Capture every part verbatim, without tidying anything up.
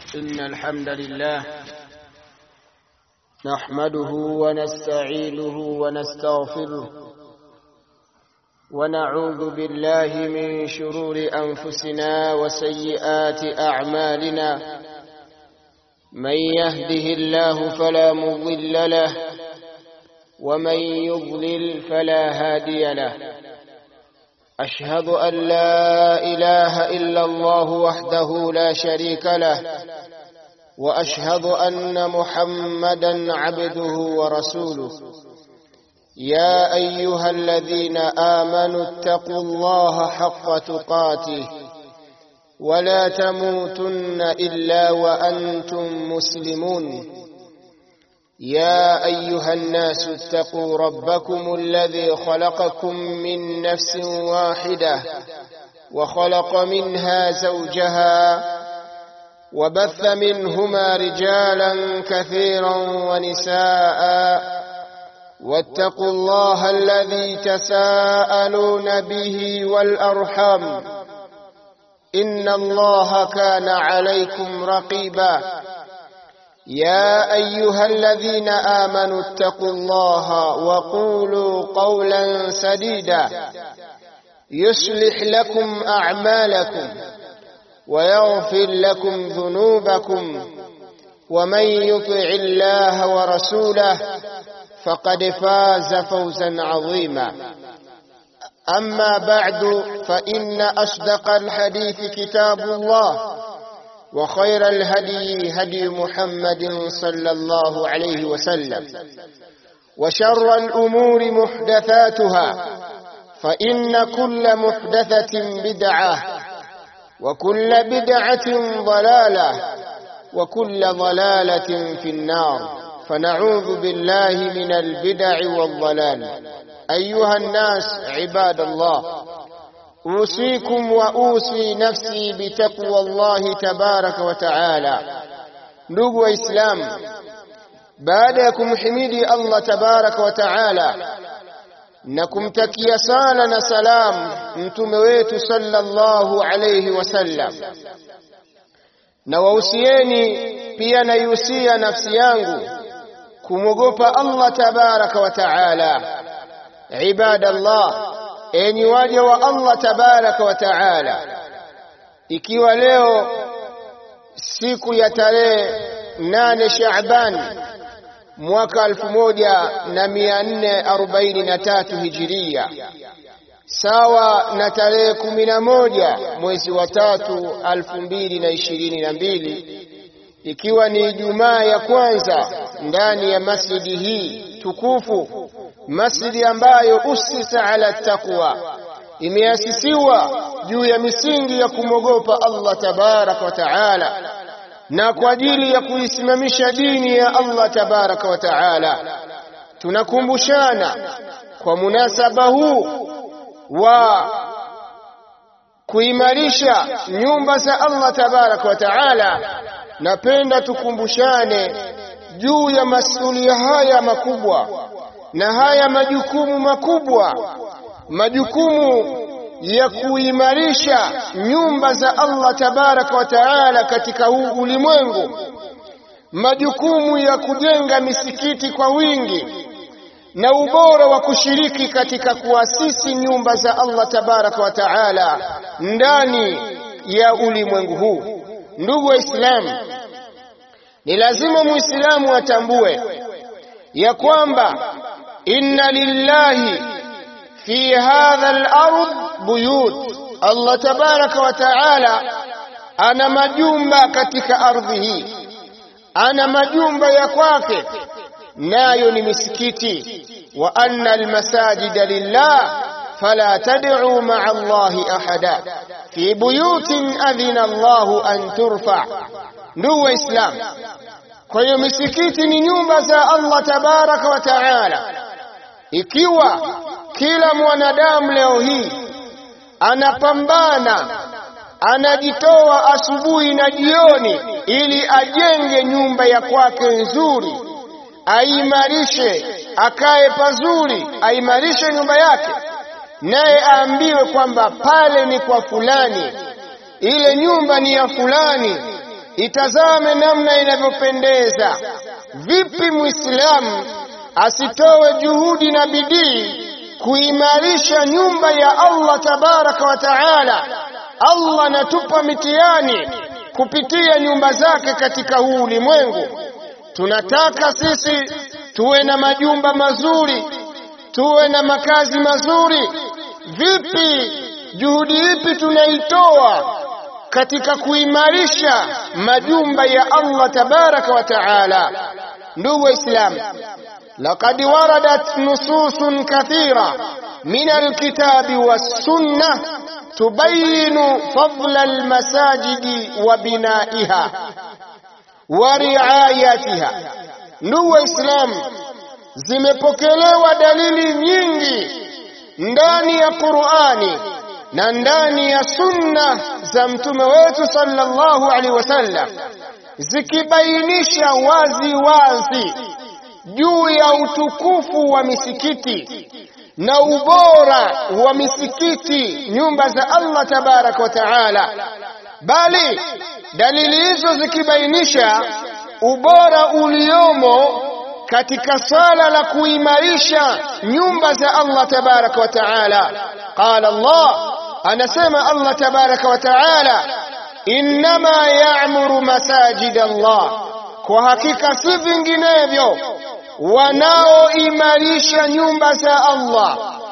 إن الحمد لله نحمده ونستعينه ونستغفره ونعوذ بالله من شرور أنفسنا وسيئات أعمالنا. من يهده الله فلا مضل له ومن يضلل فلا هادي له. أشهد أن لا إله إلا الله وحده لا شريك له، وأشهد أن محمدا عبده ورسوله. يا أيها الذين آمنوا اتقوا الله حق تقاته ولا تموتن إلا وأنتم مسلمون. يا أيها الناس اتقوا ربكم الذي خلقكم من نفس واحدة وخلق منها زوجها وبث منهما رجالا كثيرا ونساء. واتقوا الله الذي تساءلون به والأرحام إن الله كان عليكم رقيبا. يا أيها الذين آمنوا اتقوا الله وقولوا قولا سديدا يصلح لكم أعمالكم ويغفر لكم ذنوبكم، ومن يطع الله ورسوله فقد فاز فوزا عظيما. أما بعد، فإن أصدق الحديث كتاب الله، وخير الهدي هدي محمد صلى الله عليه وسلم، وشر الأمور محدثاتها، فإن كل محدثة بدعة، وكل بدعة ضلالة، وكل ضلالة في النار. فنعوذ بالله من البدع والضلال. أيها الناس عباد الله، أوصيكم وأوصي نفسي بتقوى الله تبارك وتعالى. ndugu waislamu, baada ya kumhimidi Allah tabaraka wa taala na kumtakia sala na salam mtume wetu sallallahu alayhi wasallam, na wausieni pia na yusia nafsi yangu kumogopa Allah tabaraka wa taala. Ibadallah, enyi waja wa Allah tabaraka wa taala, ikiwa leo siku ya tarehe nane Shaaban mwaka elfu moja na mia nne arobaini na tatu Hijiria, sawa na tarehe kumi na moja mwezi wa tatu elfu mbili na ishirini na mbili, ikiwa ni Ijumaa ya kwanza ndani ya masjidi hii tukufu, masjidi ambayo usisa ala taqwa, imeasisiwa juu ya misingi ya kumogopa Allah tabaraka wa taala na kwa ajili ya kuisimamisha dini ya Allah tabaraka wa taala. Tunakumbushana kwa munasaba huu wa kuimarisha nyumba za Allah tabaraka wa taala, napenda tukumbushane juu ya masuala haya makubwa na haya majukumu makubwa, majukumu ya kuimarisha nyumba za Allah tabaraka wa taala katika huu ulimwengu, majukumu ya kujenga misikiti kwa wingi na ubora wa kushiriki katika kuasisi nyumba za Allah tabaraka wa taala ndani ya ulimwengu huu. Ndugu waislamu, ni lazima muislamu atambue ya kwamba inna lillahi fi hadha al-ard buyut, Allah tabaraka wa taala ana majumba katika ardhi hii, ana majumba ya kwake, nayo ni misikiti. Wa anna al-masajida lillah fala tad'u ma'a Allahi ahada fi buyutin adhina Allahu an turfa. Ndugu waislamu, kwa hiyo misikiti ni nyumba za Allah tabaraka wa taala. Ikiwa kila mwanadamu leo hii anapambana, anajitoa asubuhi na jioni ili ajenge nyumba ya kwake nzuri, aimarishe, akae pazuri, aimarishe nyumba yake, naye aambiwe kwamba pale ni kwa fulani, ile nyumba ni ya fulani, itazame namna inavyopendeza. Vipi Muislamu asitoe juhudi na bidii kuimarisha nyumba ya Allah tabaraka wa taala? Allah anatupa mitihani kupitia nyumba zake katika huu ulimwengu. Tunataka sisi tuwe na majumba mazuri, tuwe na makazi mazuri. Vipi, juhudi ipi tunaitoa katika kuimarisha majumba ya Allah tabaraka wa taala? Ndugu Waislamu, laqad waradat nususun kathira min alkitabi wassunnah tubayinu fadla almasajidi wa binaiha wa riayatiha. Ndugu Waislamu, zimepokelewa dalili nyingi ndani ya Qur'ani na ndani ya sunna za mtume wetu sallallahu alaihi wasallam, zikibainisha wazi wazi juu ya utukufu wa misikiti na ubora wa misikiti, nyumba za Allah tabaraka wa taala. Bali dalili hizo zikibainisha ubora uliomo katika swala la kuimarisha nyumba za Allah tabaraka wa taala. Qala Allah, anasema Allah tabaraka wa taala, innama ya'muru masajid Allah, kwa hakika si vinginevyo wanaoimarisha nyumba za Allah,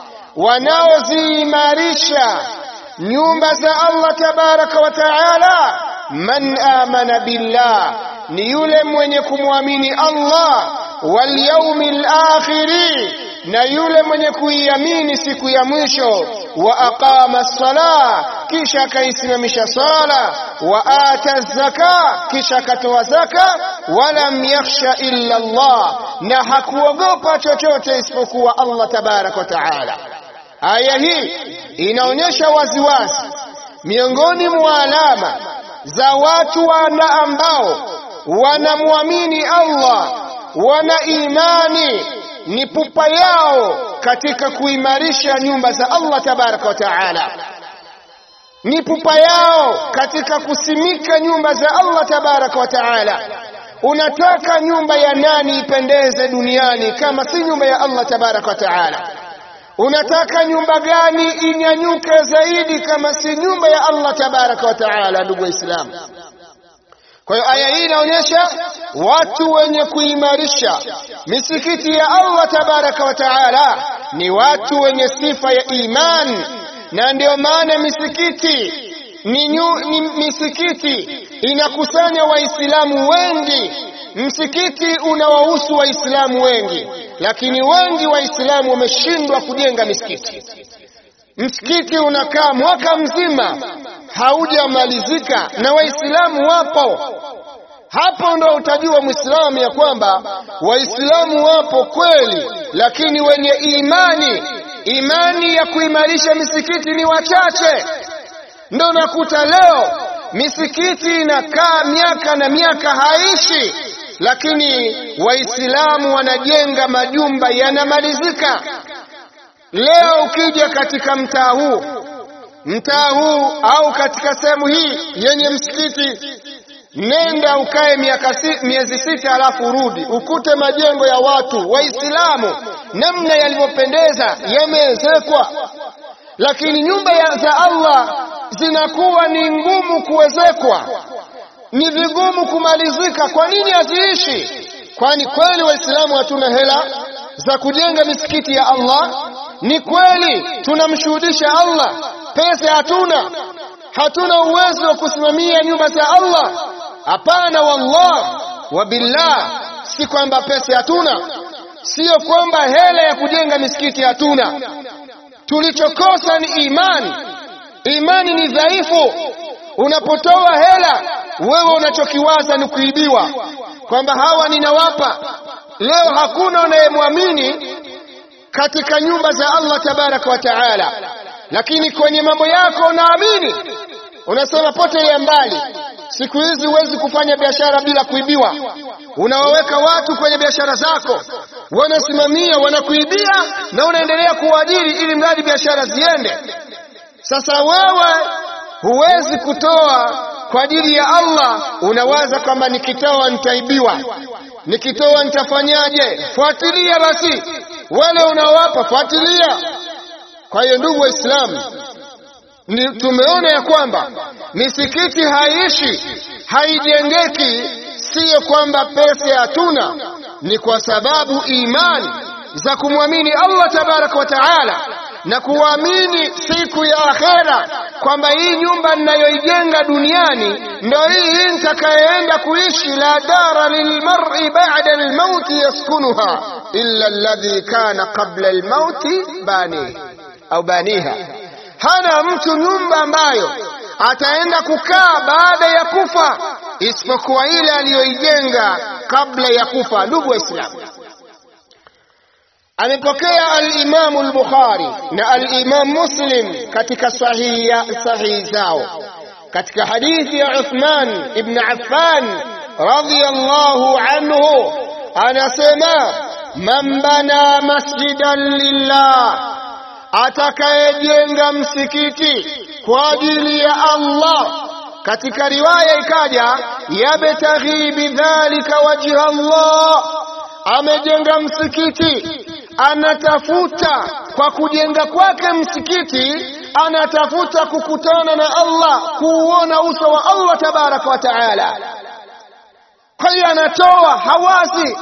wanaoziimarisha nyumba za Allah tabaraka wa taala, man amana billah, ni yule mwenye kumwamini Allah, wal yawmil akhiri, na yule mwenye kuiamini siku ya mwisho, wa aqama as-sala, kisha akaisimamisha sala, wa ata zaka, kisha akatoa zaka, walam yakhsha illa Allah, na hakuogopa chochote isipokuwa Allah tabaraka wa taala. Aya hii inaonyesha waziwazi miongoni mwa alama za watu wana ambao wanamwamini Allah, wana imani, ni pupa yao katika kuimarisha nyumba za Allah tabaraka wa taala, ni pupa yao katika kusimika nyumba za Allah tabaraka wa taala. Unataka nyumba ya nani ipendeze duniani kama si nyumba ya Allah tabaraka wa taala? Unataka nyumba gani inyanyuke zaidi kama si nyumba ya Allah tabaraka wa taala? Ndugu Waislamu, kwa hiyo aya hii inaonyesha watu wenye kuimarisha misikiti ya Allah tabaraka wa taala ni watu wenye sifa ya iman. Na ndio maana misikiti ni, nyu, ni misikiti inakusanya Waislamu wengi. Msikiti unawahusu Waislamu wengi, lakini wengi Waislamu wameshindwa kujenga misikiti. Msikiti unakaa mwaka mzima haujamalizika na Waislamu wapo. Hapo ndo utajua Muislamu ya kwamba Waislamu wapo kweli, lakini wenye imani, imani ya kuimarisha misikiti ni wachache. Ndo nakuta leo misikiti inakaa miaka na miaka haishi, lakini Waislamu wanajenga majumba yanamalizika. Leo ukija katika mtaa huu mtaa huu au katika sehemu hii yenye msikiti, nenda ukae miaka si, miezi sita alafu urudi ukute majengo ya watu Waislamu namna yalivyopendeza yameezekwa, lakini nyumba za Allah zinakuwa ni ngumu kuwezekwa, ni vigumu kumalizika. Kwa nini haziishi? Kwani kweli Waislamu hatuna hela za kujenga misikiti ya Allah? Ni kweli tunamshuhudisha Allah, pesa hatuna, hatuna uwezo wa kusimamia nyumba za Allah? Hapana, wallah wa billah, si kwamba pesa hatuna, sio kwamba hela ya kujenga misikiti hatuna. Tulichokosa ni imani. Imani ni dhaifu. Unapotoa hela, wewe unachokiwaza ni kuibiwa, kwamba hawa ninawapa. Leo hakuna unayemwamini katika nyumba za Allah tabaraka wa taala, lakini kwenye mambo yako unaamini, unasema potelea mbali. Siku hizi huwezi kufanya biashara bila kuibiwa. Unawaweka watu kwenye biashara zako, wanasimamia, wanakuibia na unaendelea kuajiri ili mradi biashara ziende. Sasa wewe huwezi kutoa kwa ajili ya Allah, unawaza kwamba nikitoa nitaibiwa, nikitoa nitafanyaje? Fuatilia basi wale unawapa, fuatilia. Kwa hiyo ndugu Waislamu, tumeona ya kwamba misikiti haiishi, haijengeki, sio kwamba pesa hatuna, ni kwa sababu imani za kumwamini Allah tabaraka wa taala na kuamini siku ya akhera, kwamba hii nyumba ninayoijenga duniani ndio hii nitakayeenda kuishi. La dara lilmar'i ba'da almauti yaskunuha illa alladhi kana qabla almauti bani au baniha. Hana mtu nyumba ambayo ataenda kukaa baada ya kufa isipokuwa ile aliyoijenga kabla ya kufa. Ndugu Waislamu, amepokea al-Imam al-Bukhari na al-Imam Muslim katika sahihi sahihi zao katika hadithi ya Uthman ibn Affan radhiyallahu anhu, anasema man bana masjidan lillah, atakayejenga msikiti kwa ajili ya Allah. Katika riwaya ikaja yabtaghi bidhalika wajha Allah, amejenga msikiti anatafuta kwa kujenga kwake msikiti, anatafuta kukutana na Allah, kuuona uso wa Allah tabaraka wa taala. Kwa hiyo anatoa hawasi.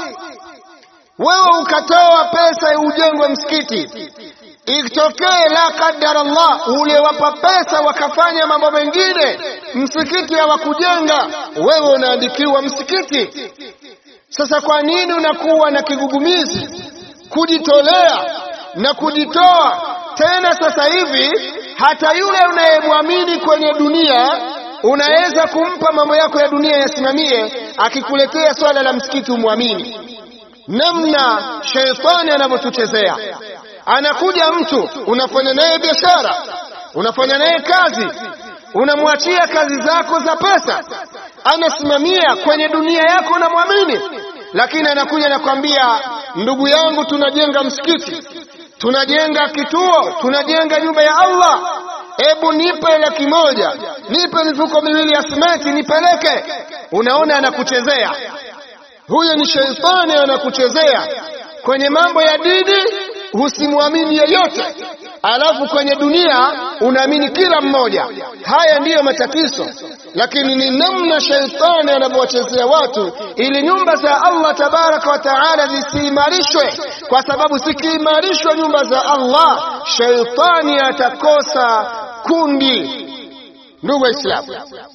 Wewe ukatoa pesa ujengwe msikiti, ikitokee la qadar Allah ule wapa pesa wakafanya mambo mengine, msikiti hawakujenga, wewe unaandikiwa msikiti. Sasa kwa nini unakuwa na kigugumizi kujitolea na kujitoa tena? Sasa hivi hata yule unayemwamini kwenye dunia unaweza kumpa mambo yako ya dunia yasimamie, akikuletea swala la msikiti umwamini. Namna sheitani anavyotuchezea. Anakuja mtu, unafanya naye biashara, unafanya naye kazi, unamwachia kazi zako za pesa, anasimamia kwenye dunia yako, unamwamini, lakini anakuja na kwambia, ndugu yangu, tunajenga msikiti, tunajenga kituo, tunajenga nyumba ya Allah, hebu nipe laki moja, nipe mifuko miwili ya simenti nipeleke. Unaona anakuchezea. Huyo ni sheitani anakuchezea. Kwenye mambo ya dini usimwamini yeyote, alafu kwenye dunia unaamini kila mmoja. Haya ndiyo matatizo, lakini ni namna sheitani anavyowachezea watu ili nyumba za Allah tabaraka wa taala zisiimarishwe, kwa sababu zikiimarishwa nyumba za Allah, sheitani atakosa kundi. Ndugu Waislamu,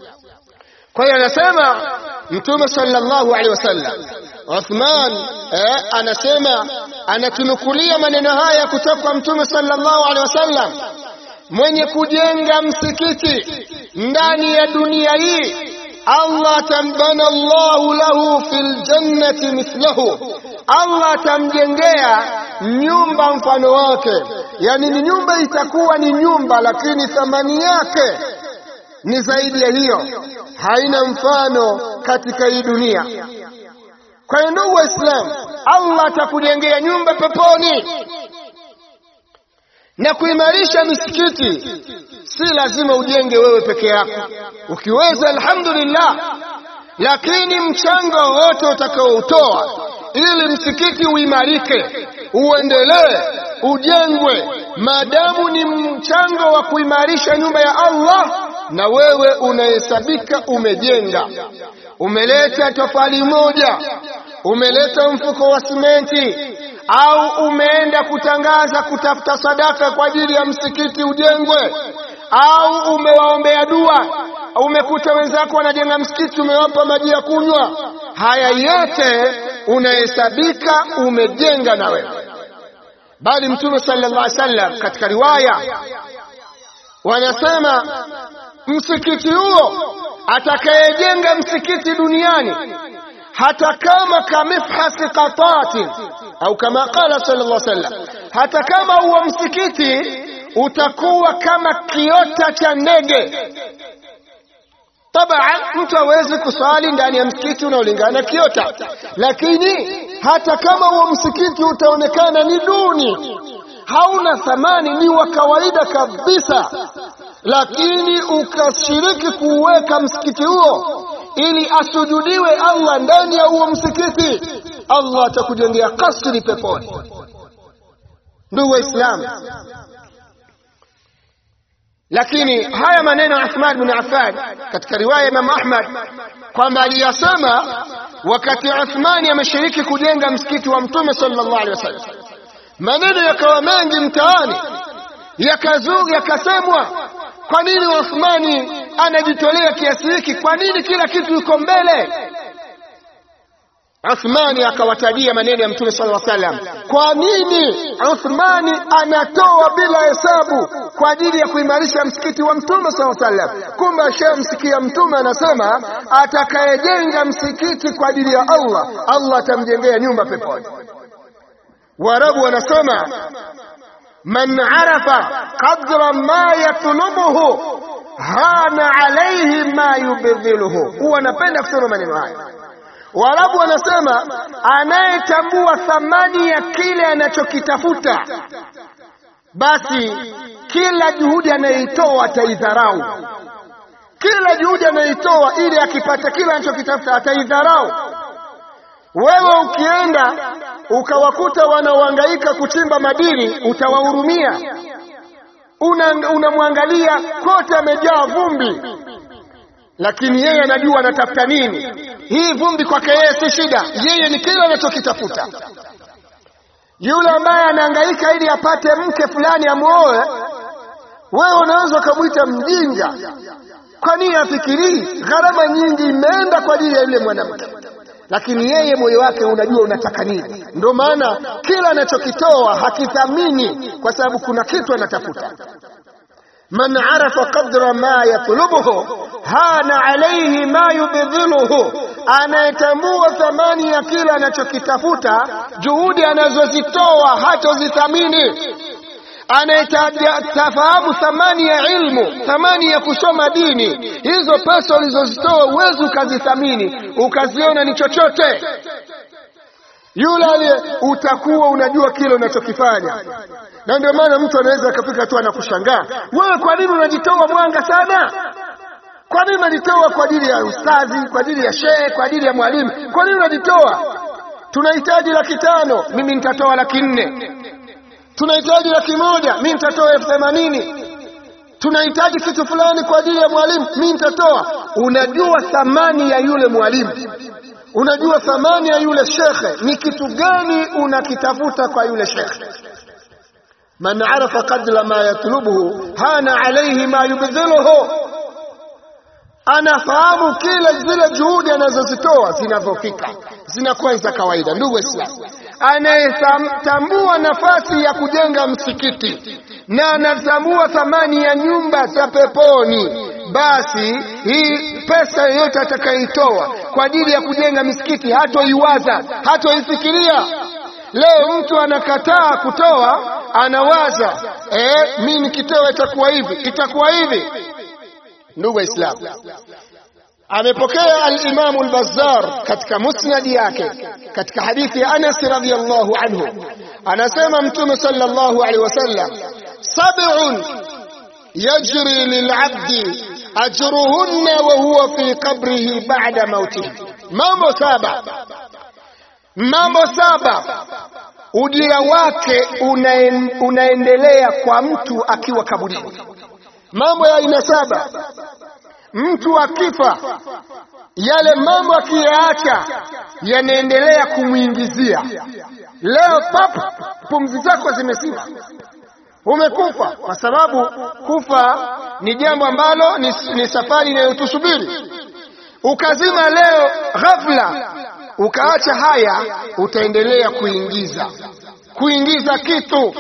kwa hiyo anasema Mtume sallallahu alaihi wasallam, Uthman eh, anasema, anatunukulia maneno haya kutoka kwa Mtume sallallahu alaihi wasallam, mwenye kujenga msikiti ndani ya dunia hii, Allah tambana Allahu lahu fil jannati mithlahu, Allah tamjengea nyumba mfano wake. Yani ni nyumba itakuwa ni nyumba, lakini thamani yake ni zaidi ya hiyo, haina mfano katika hii dunia. Kwa hiyo ndugu Waislamu, Allah atakujengea nyumba peponi. Na kuimarisha misikiti si lazima ujenge wewe peke yako, ukiweza alhamdulillah, lakini mchango wote utakaoutoa ili msikiti uimarike, uendelee, ujengwe, maadamu ni mchango wa kuimarisha nyumba ya Allah, na wewe unahesabika umejenga. Umeleta tofali moja, umeleta mfuko wa simenti, au umeenda kutangaza kutafuta sadaka kwa ajili ya msikiti ujengwe, au umewaombea dua, umekuta wenzako wanajenga msikiti, umewapa maji ya kunywa, haya yote unahesabika umejenga na wewe. Bali Mtume sallallahu alaihi wasallam katika riwaya wanasema, msikiti huo, atakayejenga msikiti duniani, hata kama kamifhasi qatati, au kama qala sallallahu alaihi wasallam, hata kama huo msikiti utakuwa kama kiota cha ndege. Tabaan, mtu hawezi kusali ndani ya msikiti unaolingana kiota, lakini hata kama huo msikiti utaonekana ni duni, hauna thamani, ni wa kawaida kabisa, lakini ukashiriki kuweka msikiti huo ili asujudiwe Allah ndani ya huo msikiti, Allah atakujengea kasri peponi. Ndugu Waislamu, lakini haya maneno Uthman bin Affan katika riwaya Imam Ahmad kwamba aliyasema wakati Uthmani ameshiriki kujenga msikiti wa Mtume sallallahu alaihi wasallam, maneno yakawa mengi mtaani, yakazuri yakasemwa, kwa nini Uthmani anajitolea kiasi hiki? Kwa nini kila kitu yuko mbele? Uthmani akawatajia maneno ya Mtume sallallahu alaihi wasallam. Kwa nini Uthmani anatoa bila hesabu kwa ajili ya kuimarisha msikiti wa Mtume sallallahu alaihi wasallam? Kumbe ashamsikia Mtume anasema atakayejenga msikiti kwa ajili ya Allah, Allah atamjengea nyumba peponi. Waarabu wanasema man arafa qadra ma yatlubuhu hana alayhi ma yubdhiluhu. Huwa napenda kusema maneno haya. Waarabu wanasema anayetambua thamani ya kile anachokitafuta, basi kila juhudi anayoitoa ataidharau. Kila juhudi anayoitoa ili akipata kile anachokitafuta ataidharau. Wewe ukienda ukawakuta wanaohangaika kuchimba madini, utawahurumia. Unamwangalia una kote amejaa vumbi, lakini yeye anajua anatafuta nini. Hii vumbi kwake yeye si shida, yeye ni kile anachokitafuta. Yule ambaye anahangaika ili apate mke fulani amuoe, wewe unaweza kumuita mjinga. Kwa nini afikirii gharama nyingi imeenda kwa ajili ya yule mwanamke? Lakini yeye moyo wake unajua unataka nini. Ndio maana kila anachokitoa hakithamini, kwa sababu kuna kitu anatafuta. Man arafa qadra ma yatlubuhu hana alayhi ma yubdhiluhu. Anayetambua thamani ya kila anachokitafuta, juhudi anazozitoa hatozithamini. Anayetafahamu thamani ya ilmu, thamani ya kusoma dini, hizo pesa ulizozitoa uwezi ukazithamini ukaziona ni chochote. Yule aliye utakuwa unajua kile unachokifanya. Na ndio maana mtu anaweza akafika tu anakushangaa, wewe kwa nini unajitoa mwanga sana? Kwa nini unajitoa kwa ajili ya ustazi, kwa ajili ya shehe, kwa ajili ya mwalimu? Kwa nini unajitoa? Tunahitaji laki tano, mimi nitatoa laki nne. Tunahitaji laki moja, mimi nitatoa elfu themanini. Tunahitaji kitu fulani kwa ajili ya mwalimu, mimi nitatoa. Unajua thamani ya yule mwalimu, unajua thamani ya yule shekhe, ni kitu gani unakitafuta kwa yule shekhe. Man arafa qadra ma yatlubuhu hana alayhi ma yubdhiluhu. Anafahamu kila zile juhudi anazozitoa zinavofika zinakuwa za kawaida. Ndugu Waislamu, anayetambua nafasi ya kujenga msikiti na anatambua thamani ya nyumba za peponi, basi hii pesa yoyote atakayoitoa kwa ajili ya kujenga msikiti hatoiwaza, hatoifikiria. Leo mtu anakataa kutoa, anawaza eh, mimi nikitoa itakuwa hivi, itakuwa hivi. Ndugu Waislamu, amepokea al-Imam al-Bazzar katika musnad yake katika hadithi ya Anas radhiyallahu anhu, anasema Mtume sallallahu alaihi wasallam, sab'un yajri lil'abdi ajruhunna wa huwa fi qabrihi ba'da mautihi. Mambo saba, mambo saba ujira wake unaendelea kwa mtu akiwa kaburini. Mambo ya aina saba. Mtu akifa, yale mambo akiyaacha yanaendelea kumuingizia. Leo pap, pumzi zako zimesimama, umekufa. Kwa sababu kufa ni jambo ambalo ni, ni safari inayotusubiri. Ukazima leo ghafla, ukaacha haya, utaendelea kuingiza kuingiza kitu.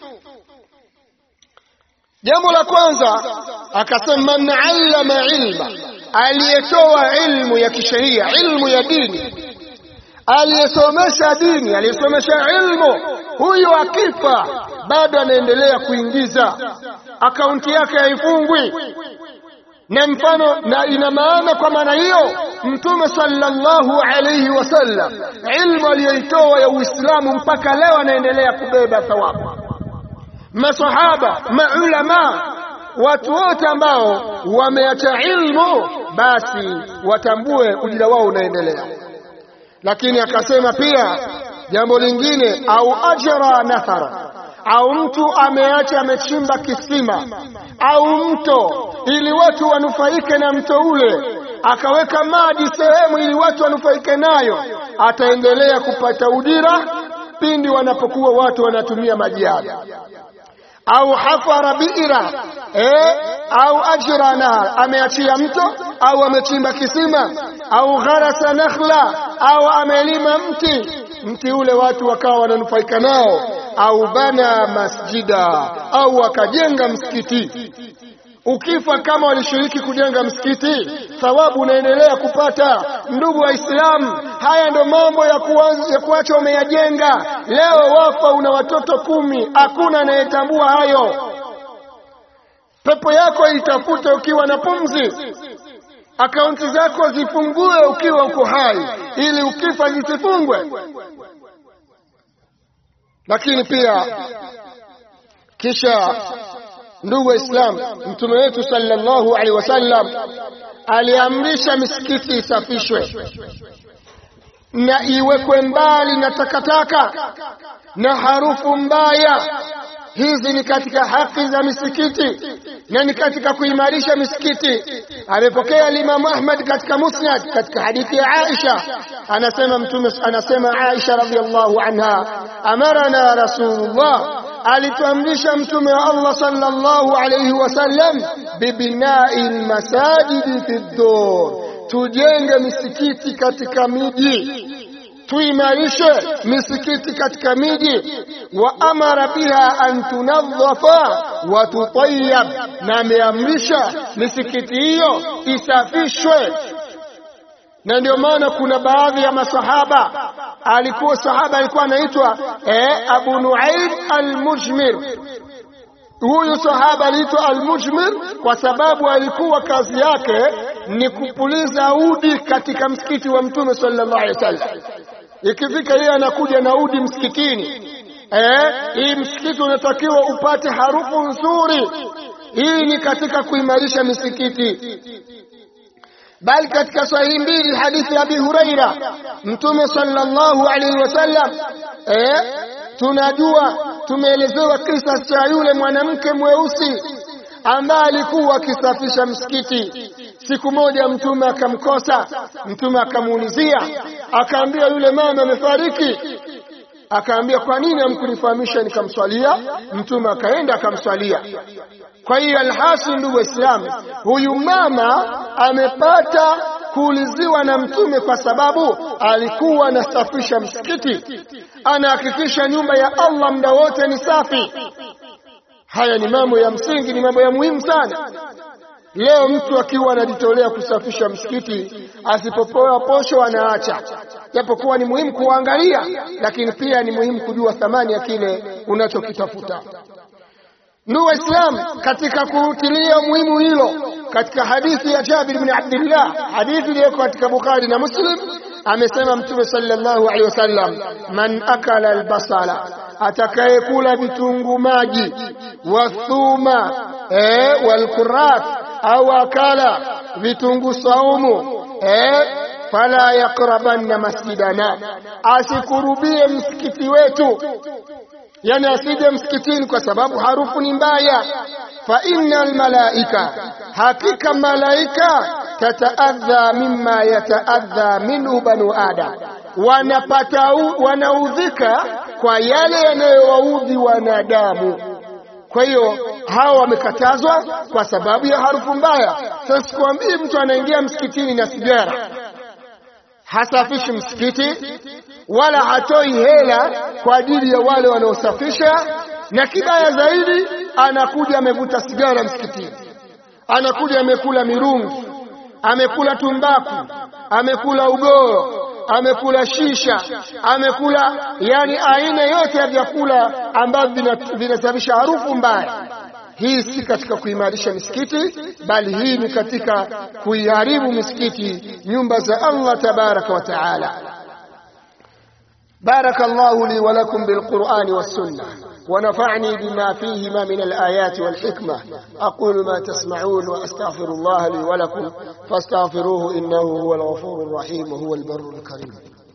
Jambo la kwanza akasema, man allama ilma, aliyetoa ilmu ya kisheria, ilmu ya dini, aliyesomesha dini, aliyesomesha ilmu, huyu akifa bado anaendelea kuingiza, akaunti yake haifungwi. Na mfano, na ina maana kwa maana hiyo Mtume sallallahu alayhi wasallam ilmu aliyoitoa ya Uislamu mpaka leo anaendelea kubeba thawabu. Masahaba, maulama watu wote ambao wameacha ilmu basi watambue ujira wao unaendelea. Lakini akasema pia jambo lingine, au ajra nahara, au mtu ameacha amechimba kisima au mto ili watu wanufaike na mto ule, akaweka maji sehemu ili watu wanufaike nayo, ataendelea kupata ujira pindi wanapokuwa watu wanatumia maji hayo. Au hafara biira, eh, au ajra nahar, ameachia mto au amechimba kisima, au gharasa nakhla, au amelima mti, mti ule watu wakawa wananufaika nao, au bana masjida, au akajenga msikiti. Ukifa kama walishiriki kujenga msikiti, thawabu unaendelea kupata. Ndugu Waislamu, haya ndo mambo ya kuanza ya kuacha umeyajenga. Leo wafa una watoto kumi, hakuna anayetambua hayo. Pepo yako itafute ukiwa na pumzi, akaunti zako zifungue ukiwa uko hai, ili ukifa zisifungwe. Lakini pia kisha ndugu Waislamu, mtume wetu sallallahu alaihi wasallam aliamrisha misikiti isafishwe na iwekwe mbali na takataka na harufu mbaya. Hizi ni katika haki za misikiti na ni katika kuimarisha misikiti. Amepokea Imam Ahmad katika Musnad katika hadithi ya Aisha, anasema mtume anasema Aisha radhiallahu anha, amarana Rasulullah, alituamrisha mtume wa Allah sallallahu alayhi wasallam, bibinai masajidi fi dur, tujenge misikiti katika miji, tuimarishe misikiti katika miji. Wa amara biha an tunadhafa wa tutayyab, na ameamrisha misikiti hiyo isafishwe. Na ndio maana kuna baadhi ya masahaba, alikuwa sahaba alikuwa anaitwa eh, Abu Nuaym al-Mujmir. Huyu sahaba aliitwa al-Mujmir kwa sababu alikuwa kazi yake ni kupuliza udi katika msikiti wa Mtume sallallahu alaihi wasallam. Ikifika yeye anakuja na udi msikitini, eh, hii msikiti unatakiwa upate harufu nzuri. Hii ni katika kuimarisha misikiti. Bali katika sahihi mbili hadithi ya Abi Huraira, Mtume sallallahu alaihi wasallam, eh, tunajua tumeelezewa kisa cha yule mwanamke mweusi ambaye alikuwa akisafisha msikiti. Siku moja Mtume akamkosa. Mtume akamuulizia, akaambia yule mama amefariki. Akaambia, kwa nini hamkunifahamisha nikamswalia? Mtume akaenda akamswalia. Kwa hiyo alhasil, ndugu Waislamu, huyu mama amepata kuuliziwa na Mtume kwa sababu alikuwa anasafisha msikiti, anahakikisha nyumba ya Allah muda wote ni safi. Haya ni mambo ya msingi, ni mambo ya muhimu sana. Leo mtu akiwa anajitolea kusafisha msikiti, asipopewa posho anaacha. Japokuwa ni muhimu kuangalia, lakini pia ni muhimu kujua thamani ya kile unachokitafuta. Ndugu Waislamu, katika kutilia muhimu hilo, katika hadithi ya Jabir bin Abdullah, hadithi iliyoko katika Bukhari na Muslim, amesema Mtume sallallahu alaihi wasallam, man akala albasala, atakayekula vitunguu maji, wa thuma eh walqurat, au akala vitunguu saumu, eh fala yaqrabanna masjidana, asikurubie msikiti wetu. Yani asije msikitini kwa sababu harufu ni mbaya. Fa innal malaika, hakika malaika, tataadha mimma yataadha minhu banu adam, wanapata wanaudhika kwa yale yanayowaudhi wanadamu. Kwa hiyo hao wamekatazwa kwa sababu ya harufu mbaya. Sasa sikwambii mtu anaingia msikitini na sigara, hasafishi msikiti wala hatoi hela kwa ajili ya wale wanaosafisha, na kibaya zaidi anakuja amevuta sigara msikitini, anakuja amekula mirungi, amekula tumbaku, amekula ugoro, amekula shisha, amekula yani aina yote ya vyakula ambavyo vinasababisha harufu mbaya. Hii si katika kuimarisha misikiti, bali hii ni katika kuiharibu misikiti, nyumba za Allah tabaraka wa taala. بارك الله لي ولكم بالقرآن والسنة، ونفعني بما فيهما من الآيات والحكمة. أقول ما تسمعون وأستغفر الله لي ولكم فاستغفروه إنه هو الغفور الرحيم وهو البر الكريم.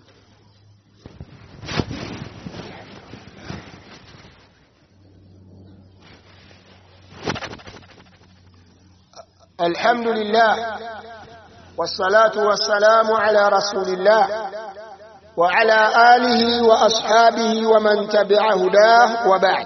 الحمد لله والصلاة والسلام على رسول الله وعلى آله وأصحابه ومن تبع هداه وبعد.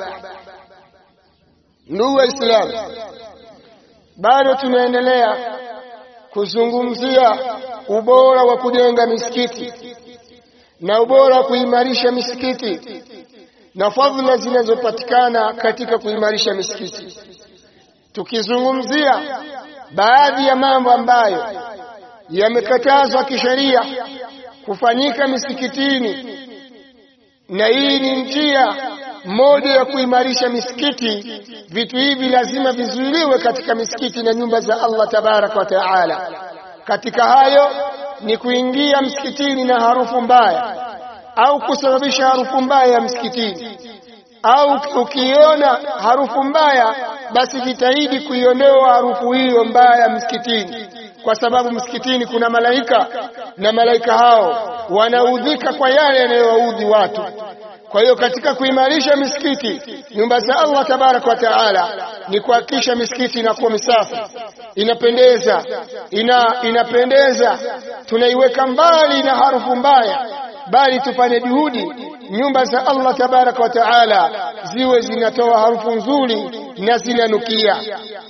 Ndugu Waislamu, bado tunaendelea kuzungumzia ubora wa kujenga misikiti na ubora wa kuimarisha misikiti na fadhila zinazopatikana katika kuimarisha misikiti, tukizungumzia baadhi ya mambo ambayo yamekatazwa kisheria kufanyika misikitini, na hii ni njia moja ya kuimarisha misikiti. Vitu hivi lazima vizuiliwe katika misikiti na nyumba za Allah tabaraka wa taala. Katika hayo ni kuingia msikitini na harufu mbaya au kusababisha harufu mbaya ya msikitini, au ukiona harufu mbaya basi jitahidi kuiondoa harufu hiyo mbaya msikitini, kwa sababu msikitini kuna malaika na malaika hao wanaudhika kwa yale yanayowaudhi watu. Kwa hiyo katika kuimarisha misikiti, nyumba za Allah tabaraka wa taala, ni kuhakikisha misikiti inakuwa misafi, inapendeza, ina inapendeza, tunaiweka mbali na harufu mbaya, bali tufanye juhudi nyumba za Allah tabaraka wa taala ziwe zinatoa harufu nzuri na zinanukia.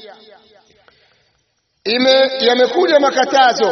Ime yamekuja makatazo,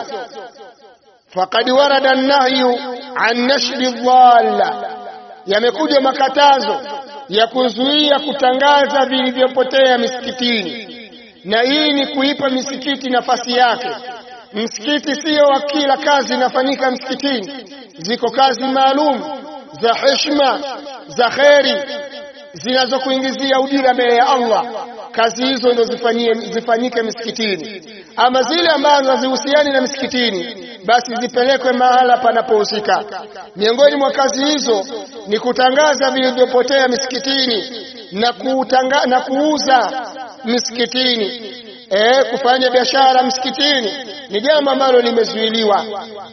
faqad warada an-nahyu an nashri dhalla, yamekuja makatazo ya kuzuia kutangaza vilivyopotea misikitini, na hii ni kuipa misikiti nafasi yake. Msikiti sio wa kila kazi inafanyika msikitini, ziko kazi maalum za heshima za kheri zinazokuingizia ujira mbele ya Allah. Kazi hizo ndio zifanyie zifanyike misikitini. Ama zile ambazo hazihusiani na misikitini, basi zipelekwe mahala panapohusika. Miongoni mwa kazi hizo ni kutangaza vilivyopotea misikitini na kutanga, na kuuza misikitini. Eh, kufanya biashara msikitini ni jambo ambalo limezuiliwa.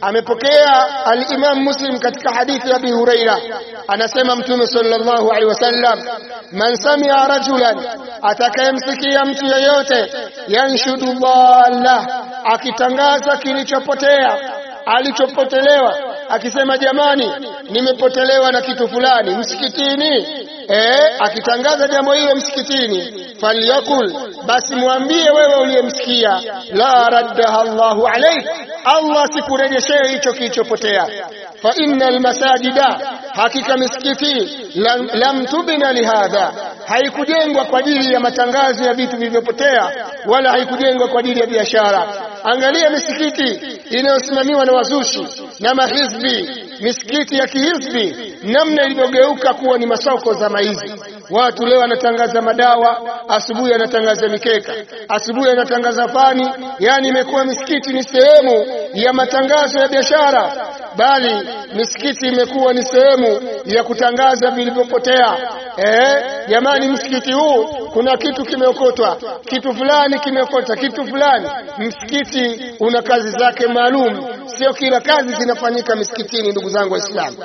Amepokea al-Imam Muslim katika hadithi ya Abi Huraira, anasema Mtume sallallahu alaihi wasallam, man sami'a rajulan, atakayemsikia mtu yeyote, yanshudu dhalla, akitangaza kilichopotea, alichopotelewa, akisema jamani, nimepotelewa na kitu fulani msikitini, eh, akitangaza jambo hilo msikitini, falyakul, basi mwambie wewe uliyemsikia, la raddaha Allahu alayk, Allah sikurejeshee hicho kilichopotea. Fa innal masajida, hakika misikiti, lam, lam tubina lihadha, haikujengwa kwa ajili ya matangazo ya vitu vilivyopotea, wala haikujengwa kwa ajili ya biashara. Angalia misikiti inayosimamiwa na wazushi na mahizbi, misikiti ya kihizbi, namna ilivyogeuka kuwa ni masoko za maizi. Watu leo wanatangaza madawa, asubuhi anatangaza mikeka, asubuhi anatangaza fani. Yani imekuwa misikiti ni sehemu ya matangazo ya biashara, bali misikiti imekuwa ni sehemu ya kutangaza vilivyopotea. Eh, jamani, msikiti huu kuna kitu kimeokotwa, kitu fulani kimeokota, kitu fulani. Msikiti una kazi zake maalum, sio kila kazi zinafanyika misikitini, ndugu zangu Waislamu.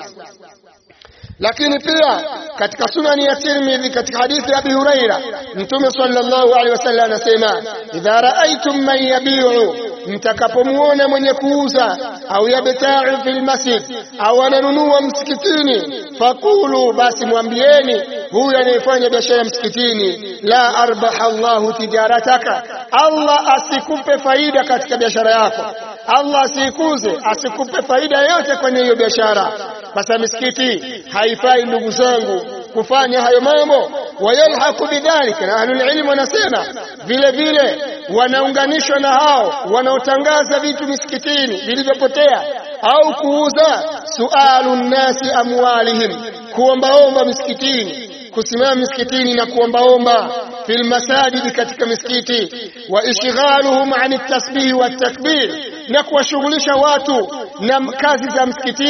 Lakini pia katika sunani ya Tirmidhi katika hadithi ya Abi Huraira, Mtume sallallahu alaihi wasallam anasema, idha raaitum man yabi'u, mtakapomuona mwenye kuuza, au yabta'u fil masjid, au ananunua msikitini, fakulu, basi mwambieni huyu anayefanya biashara msikitini, la arbaha Allahu tijarataka, Allah asikupe faida katika biashara yako, Allah asikuze, asikupe faida yote kwenye hiyo biashara. Basi misikiti haifai, ndugu zangu, kufanya hayo mambo. Wayalhaqu bidhalika, na ahlul ilm wanasema vile vile wanaunganishwa na hao wanaotangaza vitu misikitini vilivyopotea au kuuza, sualu nnasi amwalihim, kuombaomba misikitini, kusimama misikitini na kuombaomba, fil masajidi, katika misikiti, wa ishghaluhum an at-tasbih wa at-takbir, na kuwashughulisha watu na kazi za msikitini,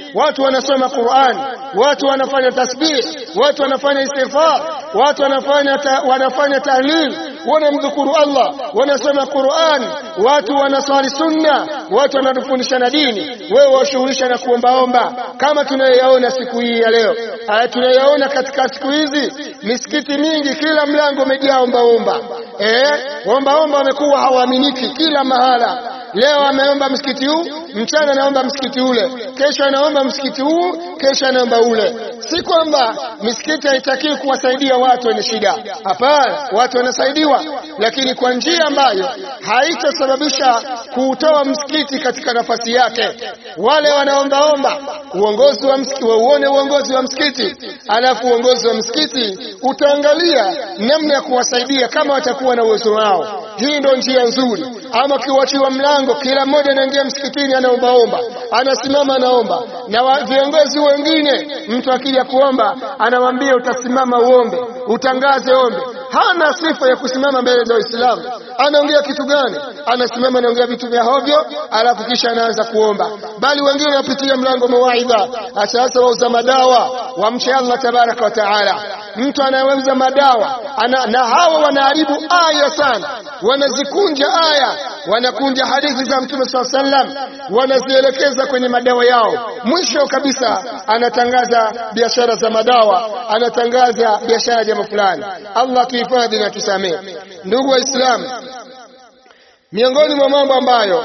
watu wanasoma Qur'an, watu wanafanya tasbih, watu wanafanya istighfar, watu wanafanya ta, wanafanya tahlil, wanamdhukuru Allah, wanasoma Qur'an, watu wanaswali sunna, watu wanafundishana dini. Wewe washughulisha na kuombaomba kama tunayoyaona siku hii ya leo. Haya tunayoona katika siku hizi, misikiti mingi kila mlango umejaa ombaomba. Eh, ombaomba wamekuwa hawaaminiki kila mahala. Leo ameomba msikiti huu, mchana anaomba msikiti ule, kesho anaomba msikiti huu, kesho anaomba ule. Si kwamba misikiti haitakiwi kuwasaidia watu wenye shida. Hapana, watu wanasaidiwa, lakini kwa njia ambayo haitasababisha kuutoa msikiti katika nafasi yake. Wale wanaombaomba, uongozi wa msikiti, uone uongozi wa msikiti, alafu uongozi wa msikiti utaangalia namna ya kuwasaidia kama watakuwa na uwezo wao. Hii ndio njia nzuri. Ama kiwachiwa mlango, kila mmoja anaingia msikitini anaombaomba, anasimama anaomba, na viongozi wengine mtu akija kuomba anamwambia utasimama uombe, utangaze ombe. Hana sifa ya kusimama mbele za Waislamu. Anaongea kitu gani? Anasimama anaongea vitu vya hovyo, alafu kisha anaanza kuomba. Bali wengine wapitia mlango mawaidha. Sasa wauza madawa, wamche Allah tabaraka wa taala. Mtu anayeuza madawa ana, na hawa wanaharibu aya sana, wanazikunja aya, wanakunja hadithi za Mtume sallallahu alaihi wasallam, wanazielekeza kwenye madawa yao. Mwisho kabisa anatangaza biashara za madawa, anatangaza biashara ya jambo fulani. Allah tuhifadhi na tusamee. Ndugu Waislamu, miongoni mwa mambo ambayo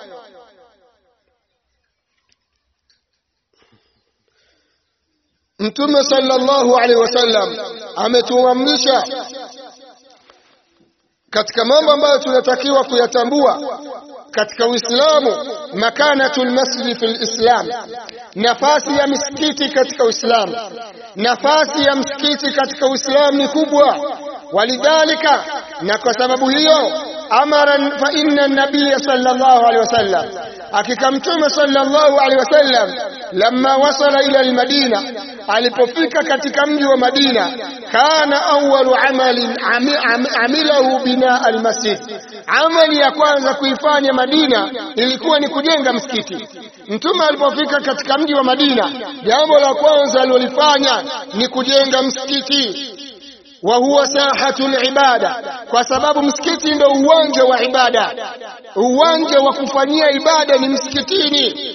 Mtume sallallahu alaihi wasallam ametuamrisha, katika mambo ambayo tunatakiwa kuyatambua katika Uislamu, makanatul masjid fil Islam, nafasi ya misikiti katika Uislamu. Nafasi ya msikiti katika Uislamu ni kubwa. Walidhalika, na kwa sababu hiyo, amara fa inna nabiyya sallallahu alaihi wasallam, hakika Mtume sallallahu alaihi wasallam lamma wasala ila al-Madina, alipofika katika mji wa Madina, kana awwalu amalin amilahu bina al-masjid, amali ya kwanza kuifanya Madina ilikuwa ni kujenga msikiti. Mtume alipofika katika mji wa Madina, jambo la kwanza alilofanya ni kujenga msikiti. Wa huwa sahatul ibada, kwa sababu msikiti ndio uwanja wa ibada. Uwanja wa kufanyia ibada ni msikitini.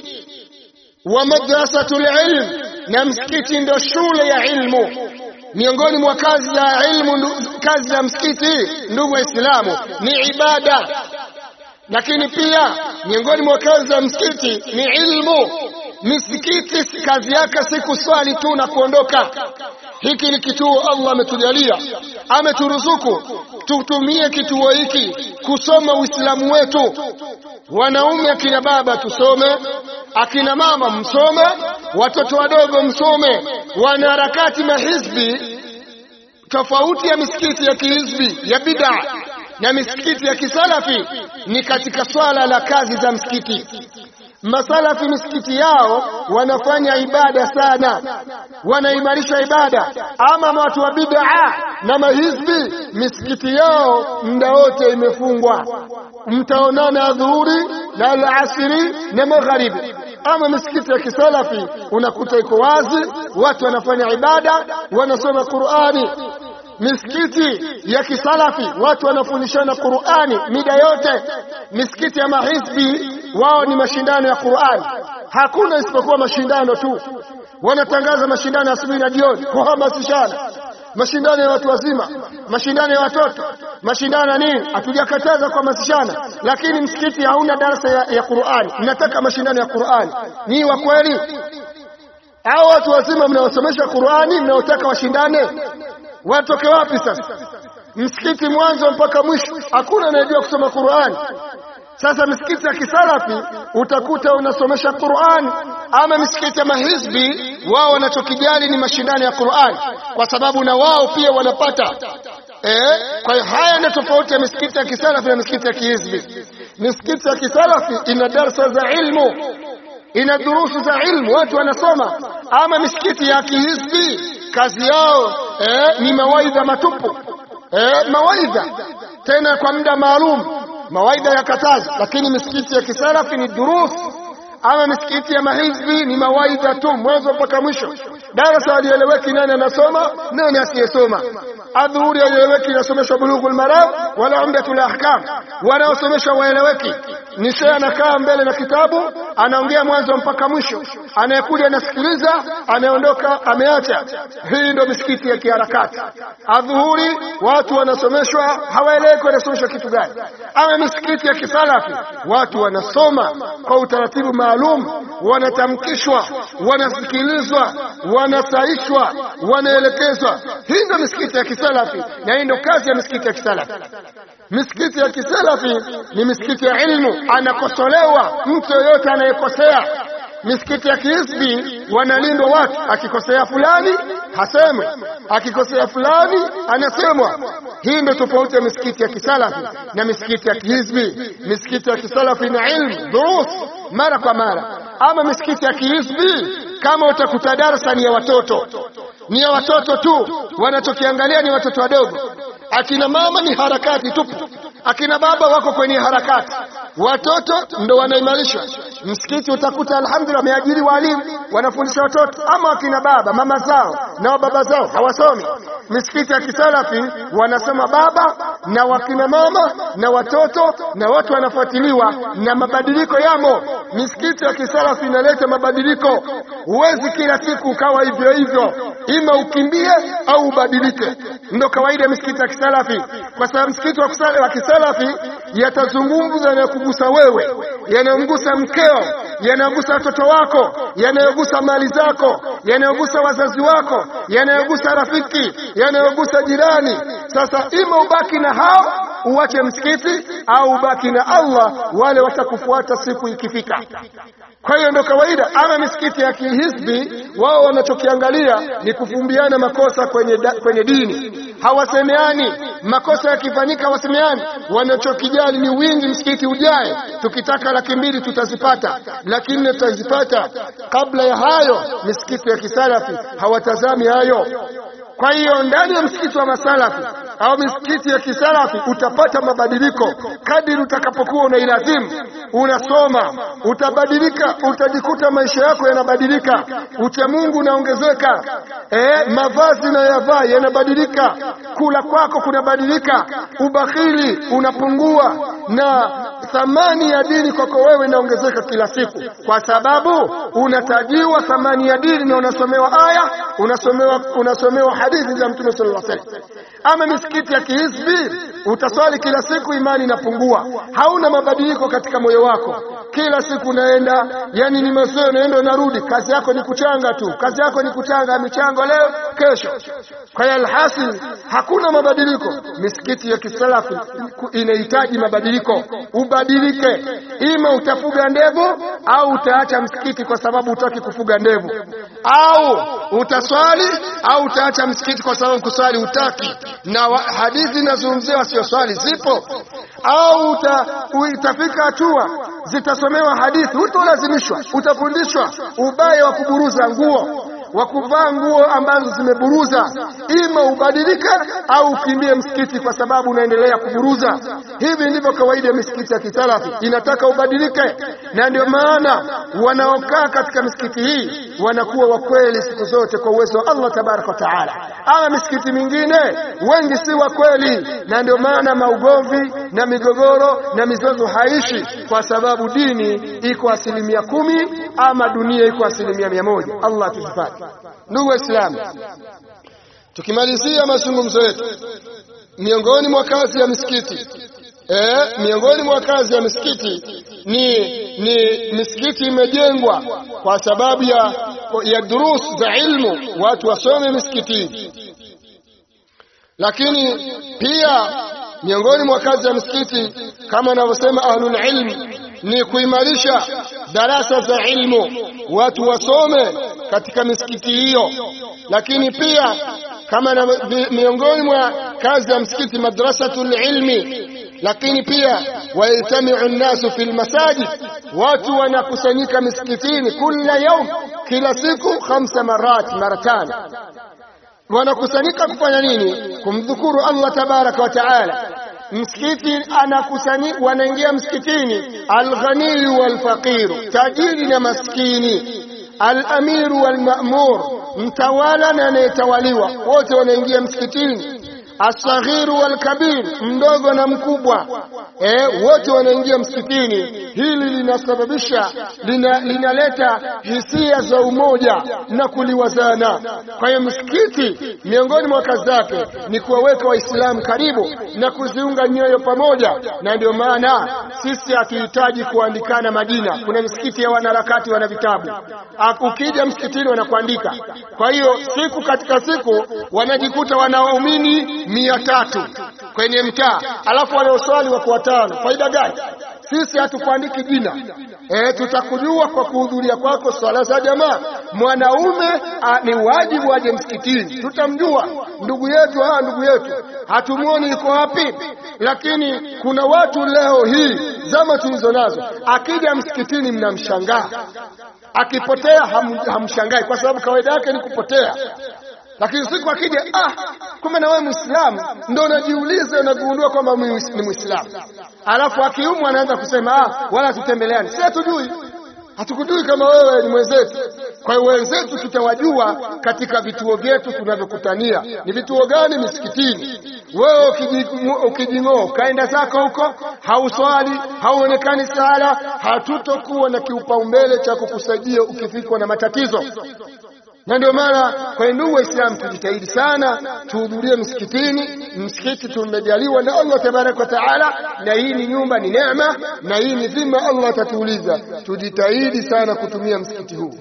Wa madrasatul ilm, na msikiti ndio shule ya ilmu. Miongoni mwa kazi za ilmu, kazi za msikiti, ndugu Waislamu, ni ibada. Lakini pia miongoni mwa kazi za msikiti ni ilmu. Misikiti kazi yake si kuswali tu na kuondoka. Hiki ni kituo Allah ametujalia, ameturuzuku tutumie kituo hiki kusoma Uislamu wetu. Wanaume akina baba tusome, akina mama msome, watoto wadogo msome. Wanaharakati mahizbi, tofauti ya misikiti ya kihizbi ya bid'a na misikiti ya kisalafi ni katika swala la kazi za msikiti. Masalafi misikiti yao wanafanya ibada sana, wanaimarisha ibada. Ama watu wa bid'a na mahizbi, misikiti yao muda wote imefungwa. Mtaonana adhuhuri na alasiri na magharibi. Ama misikiti ya kisalafi unakuta iko wazi, watu wanafanya ibada, wanasoma Qur'ani. Misikiti ya kisalafi watu wanafundishana Qur'ani mida yote. Misikiti ya mahizbi wao ni mashindano ya Qur'ani, hakuna isipokuwa mashindano tu. Wanatangaza mashindano asubuhi na jioni kuhamasishana, mashindano ya watu wazima, mashindano ya watoto, mashindano nini. Hatujakataza kuhamasishana, lakini msikiti hauna darasa ya, ya Qur'ani. Mnataka mashindano ya Qur'ani, ni wa kweli? Hao watu wazima mnaosomesha Qur'ani mnaotaka washindane, watoke wapi sasa? Msikiti mwanzo mpaka mwisho hakuna anayejua kusoma Qur'ani. Sasa misikiti ya kisalafi utakuta unasomesha Qur'an. Ama misikiti ya mahizbi wao wanachokijali ni mashindano ya Qur'an, kwa sababu na wao pia wanapata eh. Kwa hiyo haya ndio tofauti ya misikiti ya kisalafi na misikiti ya kihizbi. Misikiti ya kisalafi ina darasa za ilmu, ina durusu za ilmu, watu wanasoma. Ama misikiti ya kihizbi kazi yao eh, ni mawaidha matupu eh, mawaidha tena kwa muda maalum, mawaidha ya katazi. Lakini misikiti ya kisalafi ni durus, Ama misikiti ya mahizbi ni mawaidha tu mwanzo mpaka mwisho. Darasa halieleweki nani anasoma nani asiyesoma. Adhuhuri halieleweki inasomeshwa Bulughul Maram wala Umdatul Ahkam. Wanaosomeshwa waeleweki. Ni shehe anakaa mbele na kitabu anaongea mwanzo mpaka mwisho. Anayekuja anasikiliza, anaondoka ameacha. Hii ndio misikiti ya kiharakati. Adhuhuri watu wanasomeshwa hawaeleweki wanasomeshwa kitu gani. Ama misikiti ya kisalafi watu wanasoma kwa utaratibu maalum, wanatamkishwa, wanasikilizwa, wanasaishwa, wanaelekezwa. Hii ndio misikiti ya kisalafi na hii ndio kazi ya misikiti ya kisalafi. Misikiti ya kisalafi ni misikiti ya ilmu, anakosolewa mtu yoyote anayekosea. Misikiti ya kihisbi wanalindwa watu, akikosea fulani hasemwi, akikosea fulani anasemwa. Hii ndio tofauti ya misikiti ya kisalafi na misikiti ya kihisbi. Misikiti ya kisalafi na ilmu durus mara kwa mara. Ama misikiti ya kihisbi kama utakuta darasa ni ya watoto, ni ya watoto tu, wanachokiangalia ni watoto wadogo. Akina mama ni harakati tupu, akina baba wako kwenye harakati, watoto ndo wanaimarishwa. Msikiti utakuta alhamdulillah wameajiri walimu wanafundisha watoto, ama akina baba mama zao na baba zao hawasomi. Misikiti ya kisalafi wanasema baba na wakina mama na watoto na watu wanafuatiliwa na mabadiliko yamo. Misikiti ya kisalafi inaleta mabadiliko. Huwezi kila siku ukawa hivyo hivyo, ima ukimbie au ubadilike. Ndio kawaida misikiti ya kisalafi, kwa sababu msikiti wa kisalafi yatazungumza na kugusa wewe, yanamgusa mkeo, yanagusa watoto wako, yanayogusa mali zako, yanayogusa wazazi wako, yanayogusa rafiki, yanayogusa jirani. Sasa ima ubaki na hao uache msikiti au ubaki na Allah, wale watakufuata siku ikifika. Kwa hiyo ndio kawaida. Ama misikiti ya kihisbi wao wanachokiangalia ni kufumbiana makosa kwenye da, kwenye dini. Hawasemeani makosa yakifanyika, hawasemeani. Wanachokijali ni wingi, msikiti ujae. Tukitaka laki mbili tutazipata, lakini tutazipata. Kabla ya hayo misikiti ya kisalafi hawatazami hayo. Kwa hiyo ndani ya msikiti wa masalafi au misikiti ya kisalafi utapata mabadiliko kadiri utakapokuwa unailazimu, unasoma, utabadilika, utajikuta maisha yako yanabadilika, ucha Mungu unaongezeka, eh, mavazi unayovaa yanabadilika, kula kwako kunabadilika, ubakhili unapungua na thamani ya dini kwako wewe inaongezeka kila siku, kwa sababu unatajiwa thamani ya dini na unasomewa aya, unasomewa unasomewa hadithi za Mtume sallallahu alaihi wasallam. Ama misikiti ya kihisbi utaswali kila siku, imani inapungua, hauna mabadiliko katika moyo wako. Kila siku unaenda, yani ni mazoea, unaenda unarudi, kazi yako ni kuchanga tu, kazi yako ni kuchanga michango leo kesho. Kwa hiyo alhasil hakuna mabadiliko. Misikiti ya kisalafi inahitaji mabadiliko, ubadilike. Ima utafuga ndevu au utaacha msikiti kwa sababu hutaki kufuga ndevu, au utaswali au utaacha msikiti kwa sababu kuswali hutaki na hadithi nazungumzia wasio swali zipo, au uta, utafika hatua zitasomewa hadithi, utolazimishwa, utafundishwa ubaya wa kuburuza nguo, wa kuvaa nguo ambazo zimeburuza. Ima ubadilika au ukimbie msikiti kwa sababu unaendelea kuburuza. Hivi ndivyo kawaida ya misikiti ya kisalafi, inataka ubadilike. Na ndio maana wanaokaa katika misikiti hii wanakuwa wa kweli siku zote kwa uwezo wa Allah tabaraka wa taala. Ama misikiti mingine wengi si wa kweli, na ndio maana maugomvi na migogoro na mizozo haishi, kwa sababu dini iko asilimia kumi ama dunia iko asilimia mia moja. Allah tuhifadhi. Ndugu Waislamu, tukimalizia mazungumzo yetu, miongoni mwa kazi ya misikiti eh miongoni mwa kazi ya misikiti ni ni misikiti imejengwa kwa sababu ya ya durus za ilmu, watu wasome misikitini. Lakini pia miongoni mwa kazi ya misikiti kama wanavyosema ahlul ilm ni kuimarisha darasa za ilmu, watu wasome katika misikiti hiyo. Lakini pia kama na, miongoni mwa kazi ya msikiti madrasatul ilmi. Lakini pia wayajtamiu an-nasu fil masajid, watu wanakusanyika misikitini kila yaum, kila siku khamsa marat, mara tano. Wanakusanyika kufanya nini? Kumdhukuru Allah tabaraka wa taala. msikiti anakusanyika, wanaingia msikitini al-ghani wal-faqir, tajiri na maskini, al-amir wal-ma'mur, mtawala na anayetawaliwa, wote wanaingia msikitini. As-saghir wal-kabir, mdogo na mkubwa, eh, wote wanaingia msikitini. Hili linasababisha lina, linaleta hisia za umoja na kuliwazana. Kwa hiyo msikiti miongoni mwa kazi zake ni kuwaweka Waislamu karibu na kuziunga nyoyo pamoja, na ndio maana sisi hatuhitaji kuandikana majina. Kuna misikiti ya wanaharakati wana vitabu, ukija msikitini wanakuandika. Kwa hiyo siku katika siku wanajikuta wanawaumini mia tatu kwenye mtaa, alafu wanaoswali wako watano. Faida gani? Sisi hatukuandiki jina. Eh, tutakujua kwa kuhudhuria kwako swala za jamaa. Mwanaume a, ni wajibu aje msikitini, tutamjua ndugu yetu. Ah, ndugu yetu hatumuoni yuko wapi. Lakini kuna watu leo hii zama tulizo nazo, akija msikitini mnamshangaa, akipotea ham, hamshangai kwa sababu kawaida yake ni kupotea. Lakini siku akija, ah, kumbe na wewe Muislamu, ndio unajiuliza, unagundua kwamba ni Muislamu. Alafu akiumwa anaanza kusema ah, wala tutembeleane. Si hatujui, hatukujui kama wewe ni mwenzetu. Kwa hiyo wenzetu tutawajua katika vituo vyetu tunavyokutania. Ni vituo gani? Misikitini. Wewe ukijing'oa kaenda zako huko, hauswali, hauonekani sala, hatutokuwa na kiupaumbele cha kukusaidia ukifikwa na matatizo. Na ndio maana kwa ndugu Waislamu tujitahidi sana tuhudhurie msikitini. Msikiti tumejaliwa na Allah tabaraka wa taala, na hii ni nyumba, ni neema, na hii ni dhima Allah atatuuliza. Tujitahidi sana kutumia msikiti huu.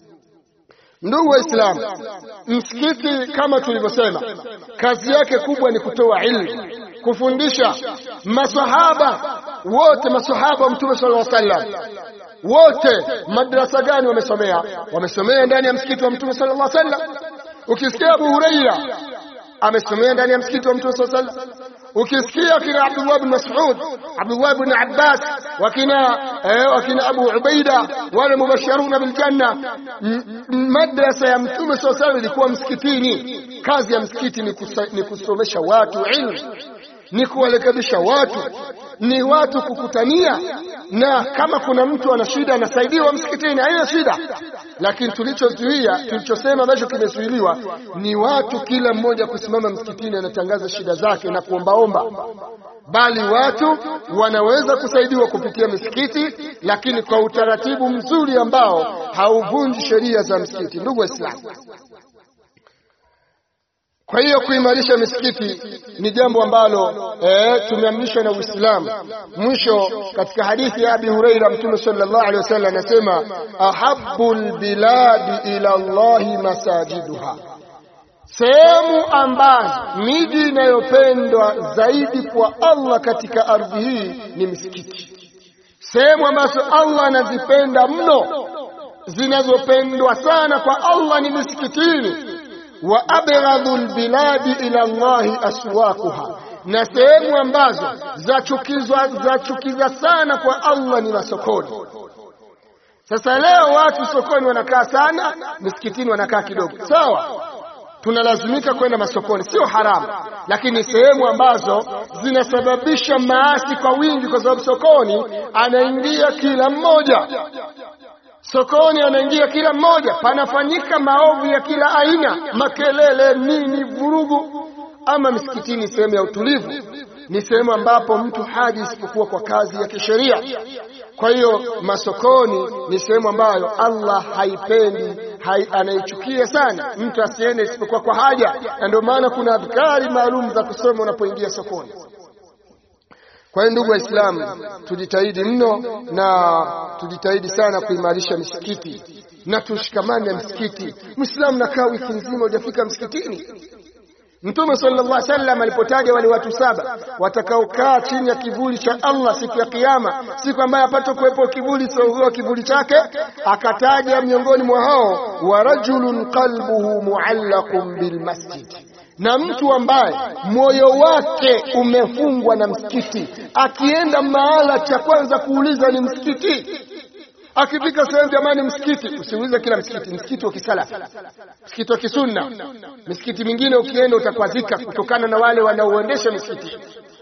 Ndugu Waislamu, msikiti kama tulivyosema, kazi yake kubwa ni kutoa ilmu, kufundisha. Maswahaba wote, maswahaba wa Mtume sallallahu alaihi wasallam wote madrasa gani wamesomea? Wamesomea ndani ya msikiti wa Mtume sallallahu alaihi wasallam. Ukisikia Abu Huraira amesomea ndani ya msikiti wa Mtume sallallahu alaihi wasallam. Ukisikia kina Abdullah ibn Mas'ud, Abdullah ibn Abbas, wakina eh, wakina Abu Ubaida, wale mubashiruna bil janna, madrasa ya Mtume sallallahu alaihi wasallam ilikuwa msikitini. Kazi ya msikiti ni, kusa, ni kusomesha watu ilmu, ni kuwarekebisha watu, ni watu kukutania. Na kama kuna mtu ana shida anasaidiwa msikitini, haina shida. Lakini tulichozuia, tulichosema ambacho kimezuiliwa ni watu kila mmoja kusimama msikitini anatangaza shida zake na kuombaomba, bali watu wanaweza kusaidiwa kupitia misikiti, lakini kwa utaratibu mzuri ambao hauvunji sheria za msikiti. Ndugu Waislamu, kwa hiyo kuimarisha misikiti ni jambo ambalo eh, tumeamrishwa na Uislamu. Mwisho katika hadithi ya Abi Huraira, Mtume sallallahu alaihi wasallam anasema ahabbul biladi ila Allahi masajiduha, sehemu ambazo, miji inayopendwa zaidi kwa Allah katika ardhi hii ni misikiti. Sehemu ambazo Allah anazipenda mno, zinazopendwa sana kwa Allah ni misikitini. Wa abghadul biladi ila Allahi aswaquha, na sehemu ambazo zachukizwa zachukiza sana kwa Allah ni masokoni. Sasa leo watu sokoni wanakaa sana, misikitini wanakaa kidogo. Sawa, tunalazimika kwenda masokoni, sio haramu, lakini sehemu ambazo zinasababisha maasi kwa wingi, kwa sababu sokoni anaingia kila mmoja. Sokoni anaingia kila mmoja, panafanyika maovu ya kila aina, makelele, nini, vurugu. Ama misikitini sehemu ya utulivu, ni sehemu ambapo mtu haji isipokuwa kwa kazi ya kisheria. Kwa hiyo masokoni ni sehemu ambayo Allah haipendi, hai, anaichukia sana mtu asiende isipokuwa kwa haja, na ndio maana kuna adhkari maalum za kusoma unapoingia sokoni. Kwa hiyo ndugu Waislamu, tujitahidi mno na tujitahidi sana kuimarisha misikiti na tushikamane na msikiti. Muislamu nakaa wiki nzima hujafika msikitini. Mtume sallallahu alaihi wasallam alipotaja wale watu saba watakaokaa chini ya kivuli cha Allah siku ya Kiyama, siku ambayo hapata kuwepo kivuli sio kivuli chake, akataja miongoni mwa hao wa rajulun qalbuhu muallaqun bil masjid, na mtu ambaye moyo wake umefungwa na msikiti, akienda mahala cha kwanza kuuliza ni msikiti. Akifika sehemu, jamani msikiti, usiulize kila msikiti, msikiti wa kisalafi, msikiti wa kisunna. Misikiti mingine ukienda utakwazika kutokana na wale wanaoendesha misikiti.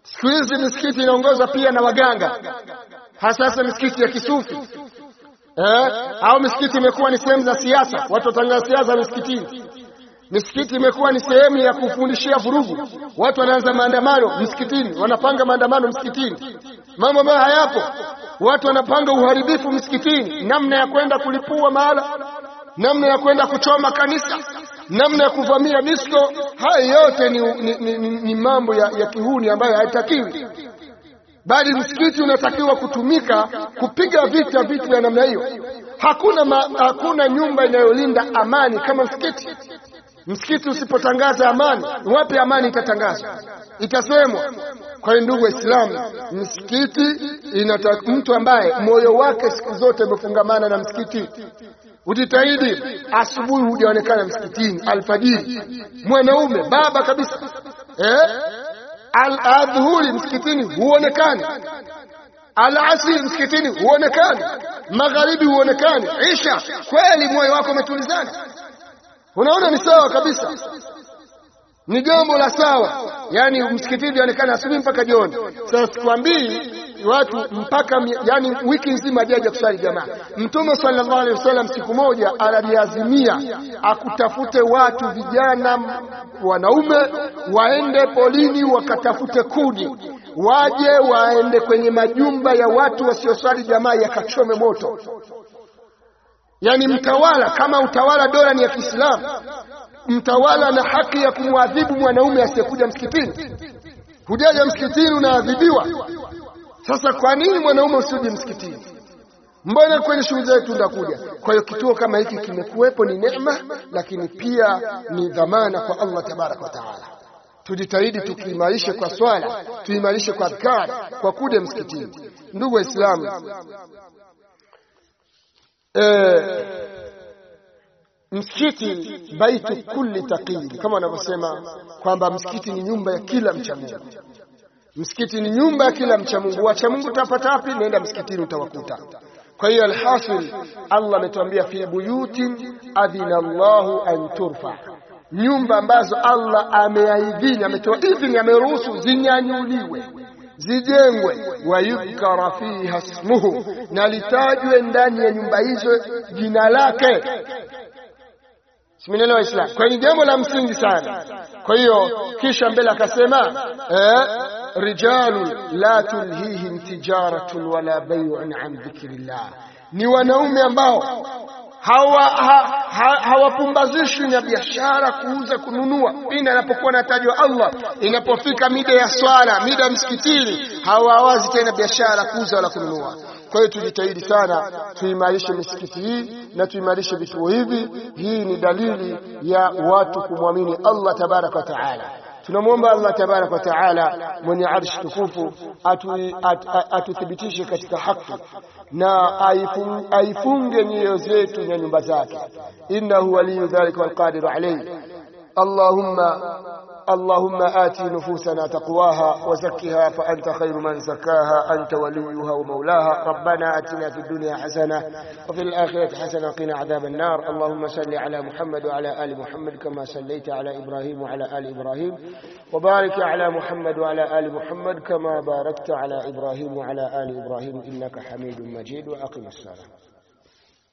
Siku hizi misikiti inaongozwa pia na waganga, hasa hasa misikiti ya kisufi. Eh, au misikiti imekuwa ni sehemu za siasa, watu watangaza siasa misikitini. Misikiti imekuwa ni sehemu ya kufundishia vurugu, watu wanaanza maandamano msikitini, wanapanga maandamano msikitini. Mambo ambayo hayapo, watu wanapanga uharibifu msikitini, namna ya kwenda kulipua mahala, namna ya kwenda kuchoma kanisa, namna ya kuvamia disco. Haya yote ni, ni, ni, ni, ni mambo ya, ya kihuni ambayo hayatakiwi. Bali msikiti unatakiwa kutumika kupiga vita vitu vya namna hiyo. Hakuna ma, hakuna nyumba inayolinda amani kama msikiti. Msikiti usipotangaza amani, wapi amani itatangazwa? Itasemwa. Kwa hiyo ndugu Waislamu, msikiti inataka mtu ambaye moyo wake siku zote umefungamana na msikiti. Ujitahidi asubuhi hujaonekana msikitini, alfajiri, mwanaume baba kabisa, eh al-adhuhuri msikitini huonekani, al-asri msikitini huonekani, magharibi huonekani, isha. Kweli moyo wako umetulizana? Unaona ni sawa kabisa, ni jambo la sawa. Yani msikitini huonekana asubuhi mpaka jioni. Sasa sikwambii watu mpaka yani wiki nzima hajaja kusali jamaa. Mtume sallallahu alaihi wasallam siku moja aliazimia akutafute watu vijana wanaume waende polini wakatafute kuni, waje waende kwenye majumba ya watu wasiosali jamaa yakachome moto. Yani mtawala, kama utawala dola ni ya Kiislamu, mtawala na haki ya kumwadhibu mwanaume asiyekuja msikitini. Hujaja msikitini unaadhibiwa. Sasa kwa nini mwanaume usije msikitini? Mbona kwenye shughuli zetu ndakuja? Kwa hiyo kituo kama hiki kimekuwepo ni neema, lakini pia ni dhamana kwa Allah tabaraka wa taala. Tujitahidi tukiimarishe kwa swala, tuimarishe kwa adhkar, kwa kuja msikitini. Ndugu Waislamu, eh msikiti baitu kulli taqi, kama wanavyosema kwamba msikiti ni nyumba ya kila mcha Mungu. Msikiti ni nyumba ya kila mcha Mungu. Wacha Mungu utapata wapi? Nenda msikitini utawakuta. Kwa hiyo alhasil, Allah ametuambia fi buyutin adhina Allahu an turfa, nyumba ambazo Allah ameaidhini, ametoa idhini, ameruhusu zinyanyuliwe, zijengwe, wayukara fiha ismuhu, na litajwe ndani ya nyumba hizo jina lake. Simenielewa Islam? Kwa hiyo jambo la msingi sana. Kwa hiyo kisha mbele akasema eh rijalun la tulhihim tijaratun wala bay'un an dhikrillah, ni wanaume ambao hawa hawapumbazishwi ha, ha, na biashara, kuuza, kununua. Pindi anapokuwa natajwa Allah, inapofika mida ya swala, mida msikitini, hawawazi tena biashara, kuuza wala kununua. Kwa hiyo tujitahidi sana tuimarishe misikiti hii na tuimarishe vituo hivi. Hii ni dalili ya watu kumwamini Allah tabaraka wa taala. Tunamwomba Allah tabaraka wa taala mwenye arshi tukufu atuthibitishe katika haki na aifunge nyoyo zetu na nyumba zake. Innahu waliyu dhalika wal qadiru alayhi. Allahumma اللهم آتي نفوسنا تقواها وزكها فأنت خير من زكاها، أنت وليها ومولاها. ربنا آتنا في الدنيا حسنة وفي الآخرة حسنة وقنا عذاب النار. اللهم صل على محمد وعلى آل محمد كما صليت على إبراهيم وعلى آل إبراهيم، وبارك على محمد وعلى آل محمد كما باركت على إبراهيم وعلى آل إبراهيم إنك حميد مجيد. وأقم الصلاة.